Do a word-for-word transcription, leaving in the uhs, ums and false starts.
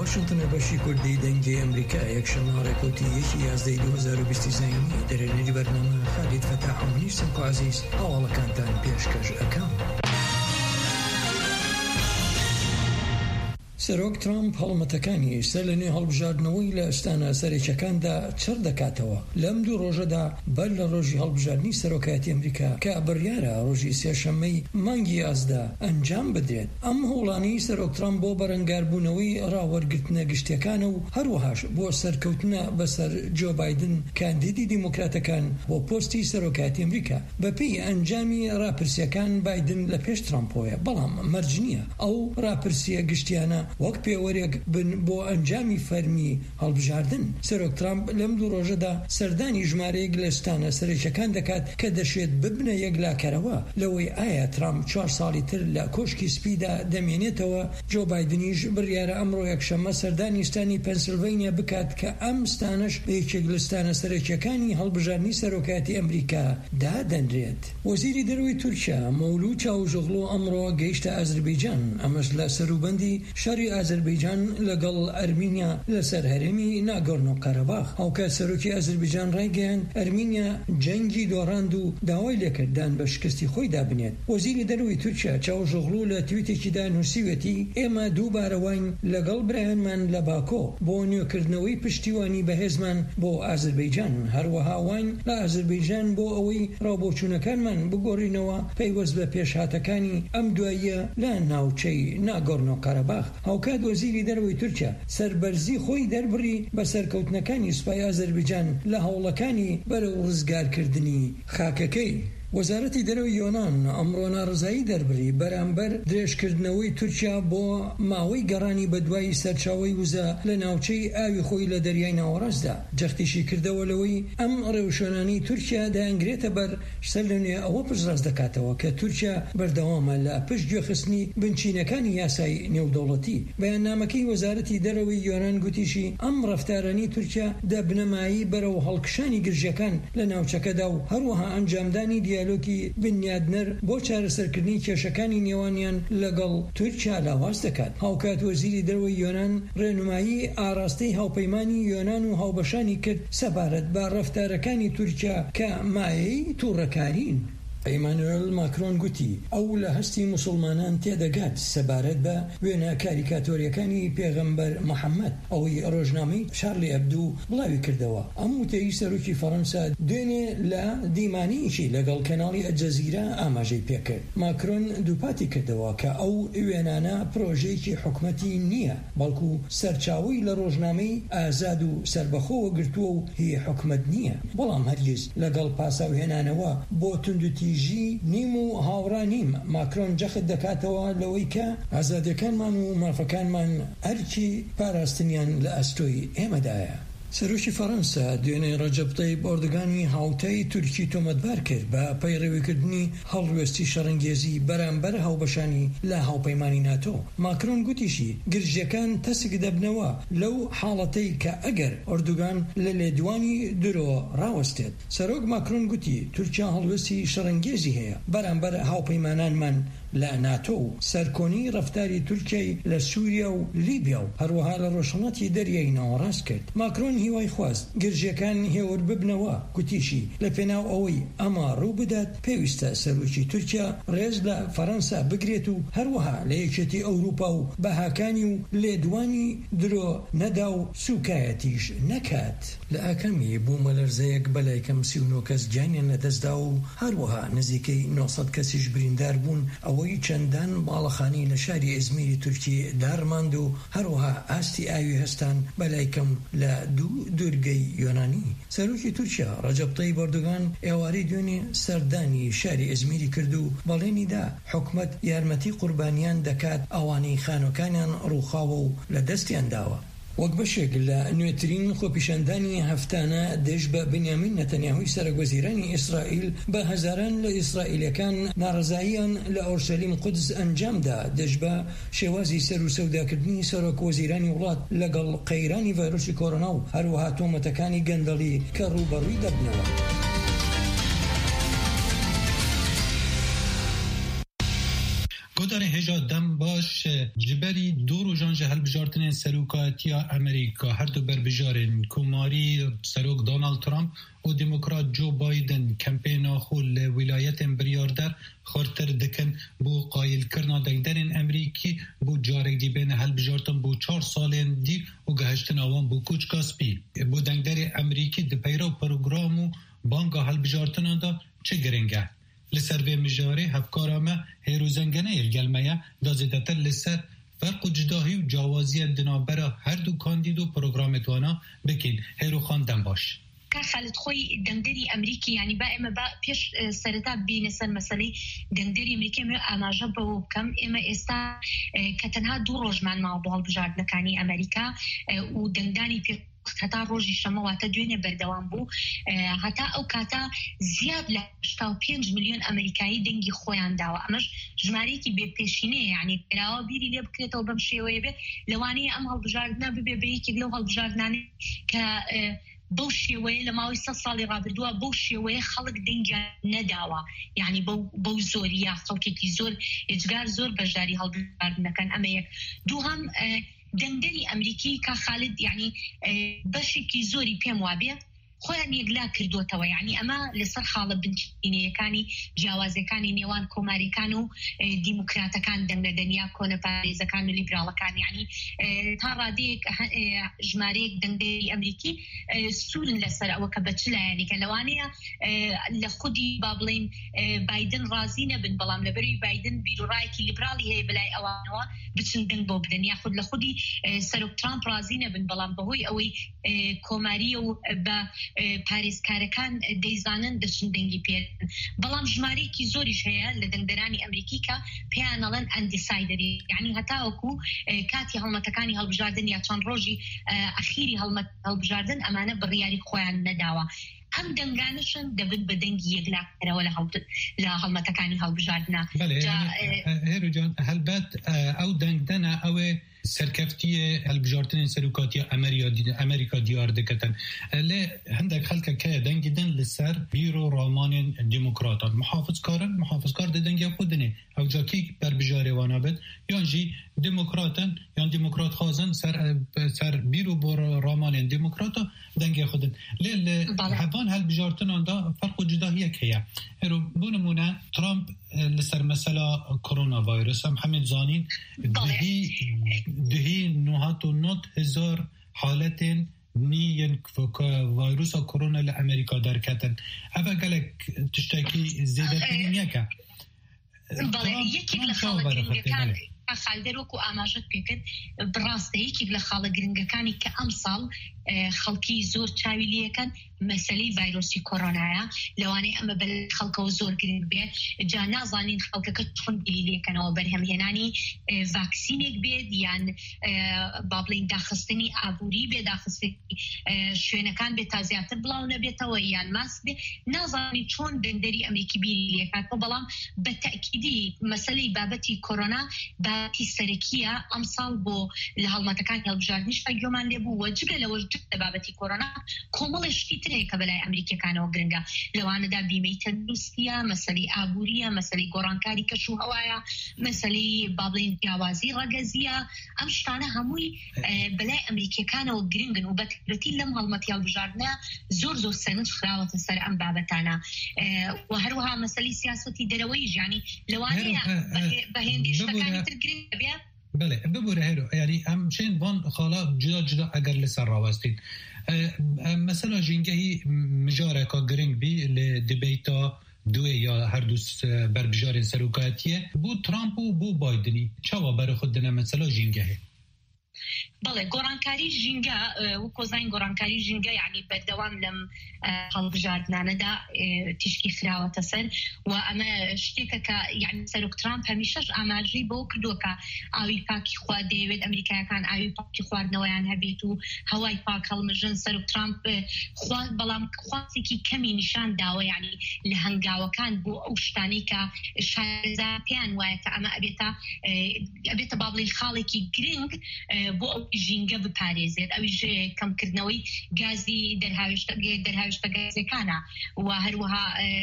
واشنطن بەشی کوردی دەنگی ئەمریکا یەکشەممە ڕێکوتی یەکی یازدەی دوو هەزار و بیست زەینی دەرێنەری بەرنامە خالید فەتاح و منیر سمکو عەزیز هەواڵەکانتان پێشکەش ئەکەم. سەرۆک ترامپ هەڵمەتەکانی سەر لە نوێ هەڵبژاردنەوەی لە ئەستانە سەرێکیەکاندا چڕ دەکاتەوە. لەم دوو ڕۆژەدا بەر لە ڕۆژی هەڵبژاردننی سەرۆکایەتی ئەمریکا کە بڕیارە ڕۆژی سێشەممەی مانگی یازدا ئەنجام بدرێت. ئەم هەوڵانەی سەرۆک ترامپ بۆ بەرەنگاربوونەوەی ڕاوەرگرتنە گشتیەکانە و هەروەهاش بۆ سەرکەوتنە بەسەر جۆ بایدن کاندیدی دیموکراتەکان بۆ پۆستی سەرۆکایەتی ئەمریکا بەپێی ئەنجامی ڕاپرسیەکان بایدن لە پێش ترامپۆیە، بەڵام مەرج نییە ئەو ڕاپرسیە گشتیانە وەک پێوەرێک بن بۆ ئەنجامی فەرمی هەڵبژاردن. سەرۆک ترامپ لەم دوو ڕۆژەدا سەردانی ژمارەیەک لە ئەستانە سەرێکیەکان دەکات کە دەشێت ببنە یەکلاکەرەوە لەوەی ئایا ترامپ چوار ساڵی تر لە کۆشکی سپیدا دەمێنێتەوە. جۆ بایدنیش بڕیارە ئەمڕۆ یەکشەممە سەردانی ستانی پەنسیلڤینیا بکات کە ئەم ستانش بە یەکێک لە ستانە سەرێکیەکانی هەڵبژاردننی سەرۆکایەتی ئەمریکا دادەنرێت. وەزیری دەرەوەی تورکیا مەولود چاوژۆغلۆ ئەمڕۆ گەیشتە ئەزەربەیجان، ئەمەش لە سەروبەندی شاری ئازەربەیجان لەگەڵ ئەرمینیا لەسەر هەرێمی ناگۆرنۆ قەرەباخ. هاوکات سەرۆکی ئازەربەیجان ڕایگەیاند ئەرمینیا جەنگی دۆڕاند و داوای لێکردان بە شکستی خۆی دابنێت. وەزیری دەرەوەی تورکیا چاوژۆغلو لە تویتێکیدا نووسیوێتی ئێمە دووبارە واین لەگەڵ برایانمان لە باکۆ بۆ نوێکردنەوەی پشتیوانی بەهێزمان بۆ ئازەربەیجان، هەروەها واین لە ئازەربەیجان بۆ ئەوەی ڕاوبۆچوونەکانمان بگۆڕینەوە پەیوەست بە پێشهاتەکانی ئەم دواییە لە ناوچەی ناگۆرنۆ قەرەباخ. هاوکات وەزیری دەرەوەی تورکیا سەربەرزی خۆی دەربڕی بە سەرکەوتنەکانی سوپای ئازەربەیجان لە هەوڵەکانی بەرەو ڕزگارکردنی خاکەکەی. وەزارەتی دەرەوەی یۆنان ئەمڕۆ ناڕزایی دەربڕی بەرامبەر درێژکردنەوەی تورکیا بۆ ماوەی گەڕانی بەدوای سەرچاوی وزە لە ناوچەی ئاوی خۆی لە دەریای ناوەڕاستدا. جەختیشی کردەوە لەوەی ئەم ڕێوشۆنانی تورکیا دەیانگرێتە بەر سەر لە نوێ ئەوە پشتڕاست دەکاتەوە کە تورکیا بەردەوامە لە پشت گوێخستنی بنچینەکانی یاسای نێودەوڵەتی. بەیاننامەکەی وەزارەتی دەرەوەی یۆنان گوتیشی ئەم ڕەفتارانی تورکیا دەبنەمایی بەرەو هەڵکشانی گرژەکان لە ناوچەکەدا و هەروەها ئەنجامدانی دیالۆگی بنیادنەر بۆ چارەسەرکردنی کێشەکانی نێوانیان لەگەڵ تورکیا لاواز دەکات. هاوکات وەزیری دەرەوەی یۆنان ڕێنمایی ئاراستەی هاوپەیمانی یۆنان و هاوبەشانی کرد سەبارەت بە ڕەفتارەکانی تورکیا کە مایەی تووڕەکارین. ئەیمانوێل ماکرۆن گوتی ئەو لە هەستی موسڵمانان تێدەگات سەبارەت بە وێنە کاریکاتۆریەکانی پێغەمبەر محەممەد. ئەوەی ڕۆژنامەی شارلی ئەبدو بڵاوی کردەوە. ئەم وتەی سەرۆکی فەڕەنسا دوێنێ لە دیمانیشی لەگەڵ کەناڵی ئەلجەزیرە ئاماژەی پێکرد. ماکرۆن دووپاتی کردەوە کە ئەو وێنانە پرۆژەیەکی حکومەتی نییە، بەڵکو سەرچاوی لە ڕۆژنامەی ئازاد و سربەخۆوە گرتووە و هی حکومەت نییە. بەڵام هەرگیز لەگەڵ پاساوهێنانەوە بۆ توندوتی ژی نیم و هاوڕا نیم. ماکرۆن جەخت دەکاتەوە لەوەی کە ئازادیەکانمان و مافەکانمان ئەرکی پاراستنیان لە ئەستۆی ئێمەدایە. سەرۆکی فەڕەنسا دوێنێ ڕەجەب تەیب ئۆردۆگانی هاوتای تورکی تۆمەتبار کرد بە پەیڕێویکردنی هەڵوێستی شەڕەنگێزی بەرامبەر هاوبەشانی لە هاوپەیمانی ناتۆ. ماکرۆن گوتیشی گرژیەکان تەسک دەبنەوە لەو حاڵەتەی کە ئەگەر ئۆردۆگان لە لێدوانی درۆ ڕاوەستێت. سەرۆک ماکرۆن گوتی تورکیا هەڵوێستی شەڕەنگێزی هەیە بەرامبەر هاوپەیمانانمان لە ناتۆ و سەرکۆنی ڕەفتاری تورکیای لە سووریا و لیبیا و هەروەها لە ڕۆژهەڵاتی دەریای ناوەڕاست کرد. ماکرۆن هیوای خواست گرژیەکان هێور ببنەوە. گوتیشی لە پێناو ئەوەی ئەمە ڕوو بدات پێویستە سەرۆکی تورکیا ڕێز لە فەڕەنسا بگرێت و هەروەها لە یەکێتی ئەوروپا و بەهاکانی و لێدوانی درۆ نەدا و سوکایەتیش نەکات. لە ئاکەمی بوومە لەرزەیەک بەلای کەم سی و نۆ کەس گیانیان لەدەستدا و هەروەها نزیکەی نۆ سەد کەسیش بریندار بوون. ئەوەی چەندان باڵەخانی لە شاری ئەزمیری تورکی دارماند و هەروەها ئاستی ئاوی هەستان بەلای کەم لە دوو دوورگەی یۆنانی. سەرۆکی تورکیا ڕەجەب تەیب ئۆردۆگان ئێوارەی دوێنێ سەردانی شاری ئەزمیری کرد و بەڵێنیدا حکومەت یارمەتی قوربانیان دەکات ئەوانەی خانۆکانیان ڕووخاوە و لە دەستیان داوە. وەک بەشێک لە نوێترین خۆپیشاندانی هەفتانە دەش بە بنیامین نەتەنیاهوی سەرۆکوەزیرانی ئیسرائیل بە هەزاران لە ئیسرائیلەکان ناڕزاییان لە ئۆرشەلیم قودس ئەنجامدا دەش بە شێوازی سەر و سەوداکردنی سەرۆکوەزیرانی وڵات لەگەڵ قەیرانی ڤایرۆسی کۆڕۆنا و هەروەها تۆمەتەکانی گەندەڵی کە ڕووبەڕووی دەبنەوە. گوداری هجا دم باش جبری دور و جانج هل بجارتن سروکاتیا امریکا هر دو بر بجارن کماری سروک دونالد ترامپ و دموکرات جو بایدن کمپینا خول ولایت بریاردر خورتر دکن بو قایل کرنا دنگدرین امریکی بو جارک دی بین هل بجارتن بو چار سالین دی و گهشتن آوان بو کوچ کاسپی بو دنگدر امریکی دی پیرو پروگرامو بانگا هل بجارتن دا چه گرنگه لسر به مجاره هفکارامه هیروزنگنه یلگلمه دازدتر لسر فرق و جداهی و جوازی دنابرا هر دو کاندیدو پروگرام توانا بکن هیرو خاندن باش خالد خوي دندري امريكي يعني بقى اما بقى بيش سرتا بين سن مسألة دندري امريكي ما انا جبوا كم اما استا كتنها دو روجمان مع بعض بجارد نكاني امريكا ودنداني في حتى روجي شموات دوينه بردوام بو حتى او كاتا زياد ل پنج مليون امريكاي دنگي خويان داوا امش جماريكي بپیشینه يعني راو بيري لي بكريتو بمشيوي به لواني ام هالبجاردنا ببيكي لو هالبجاردنا ك بوشيوي لما ويسا صالي رابردوا بوشيوي خلق دنجا نداوا يعني بو بو زوريا خلقي زور اجغار زور بجاري هالبجاردنا كان اما دوهم دندري امريكي كخالد يعني بشكي زوري بيم وابيه خوان يقلا كردوتوا يعني اما لسر حاله بنتيني كاني جوازه كاني نيوان كوماري كانوا ديمقراطه كان دم دنيا كون باريس كانوا ليبرال كان يعني ترى ديك جماريك دندري امريكي سول لسر او كبتلا يعني كان لوانيا لخدي بابلين بايدن رازينا بن بلام لبري بايدن بيرو رايكي ليبرالي هي بلاي اوانوا بتشندن بوب دنيا ياخذ لخدي سروك ترامب رازينا بن بلام بهوي اوي كوماري و با پاریس کارکان دیزانن دشن دنگی پیر بلام جماری کی زوریش هیا لدندرانی امریکی که پیانلن اندیسایدری یعنی حتی اکو کاتی هالمتکانی هالبجاردن یا چند روزی اخیری هالمت هالبجاردن امانه بریاری خوان نداوا ام دنگانشن دبن بدنگی یگلا کرا ولا هالت لا هالمتکانی هالبجاردنا هیرو جان هل بات او دنگدنا او سرکفتی البجارتن سروکاتی امریکا دیار دکتن لی هندک خلق که دنگیدن لسر بیرو رامان دموکراتان محافظ کارن محافظ کار دنگی خودنه او جاکی بر بجاره وانابد یانجی دموکراتن یان دموکرات خازن سر سر بیرو بر رامان دموکراتا دنگی خودن لی حوان هل بجارتن آندا فرق و جداهیه که هرو بونمونه ترامپ لسر مثلا کرونا ویروس هم همین زانین دهی دهی نهات و نوت هزار حالت نین ویروس کرونا لامریکا در کتن اوه گلک تشتاکی زیده ترینیه که بله یکی لخالق کن خالدروكو اماجت بيكن براسته يكي بلا خاله غرينغكاني كامثال خلقي زور تشاويليه كان مسألة فيروسي كورونا لواني أما بالخلق وزور قريب بيه جانا زانين خلق كتخن بليلي كانوا برهم يناني فاكسينيك بيد يعني بابلين داخستني عبوري بي داخستني شوينة كان بتازيات بلاونا بيتويان ماس بي نازاني چون دندري أمريكي بليلي كان بلام بالتأكيدي مسألة بابتي كورونا بابتي سركية أمثال بو لهالمتكان يالبجارنيش فيومان لبو وجبه لوجد بابتي كورونا كوملش ترى كبلاي أمريكا كانوا غرينغا لو أنا دا بيمي تندرستيا مسألة عبورية مسألة غورانكاري كشو هوايا مسألة بابلين جوازي رجزية أمشتانا هموي بلاي أمريكا كانوا غرينغا وبترتي لهم هالمتيال بجارنا زور زور سنة خراوة السر أم بابتانا وهروها مسألة سياسة درويج يعني لو أنا بهنديش تكاني ترغرينغا بيا بله ببوره هرو يعني هم شين وان خالا جدا جدا اگر لسر راوستید مثلا جنگهی مجاره که گرنگ بی لدبیتا دوی یا هر دوست بر بجار سروکاتیه بو ترامپ و بو بایدنی چوا بر خود دنه مثلا جنگهی بله گورانکاری جنگا و کوزاین گورانکاری جنگا يعني بالدوام لم هالبجاردنا ندا تشكي خراوة تسر وأنا شتيك يعني سلوك ترامب هميشش أماجي بو كدوكا أوي باكي خوا ديفيد أمريكا كان أوي باكي خوار نويان هبيتو هواي باك هالمجن سلوك ترامب خوا بلام خواتيكي كمي نشان داوة يعني لهنگاوة كان بو أوشتاني كا شارزابيان ويكا أما أبيتا أبيتا بابلي خالكي جرينج بو جینگە بپارێزێت ئەویش کەمکردنەوەی گازی دەرهاوێشتە گازەکانە و هەروەها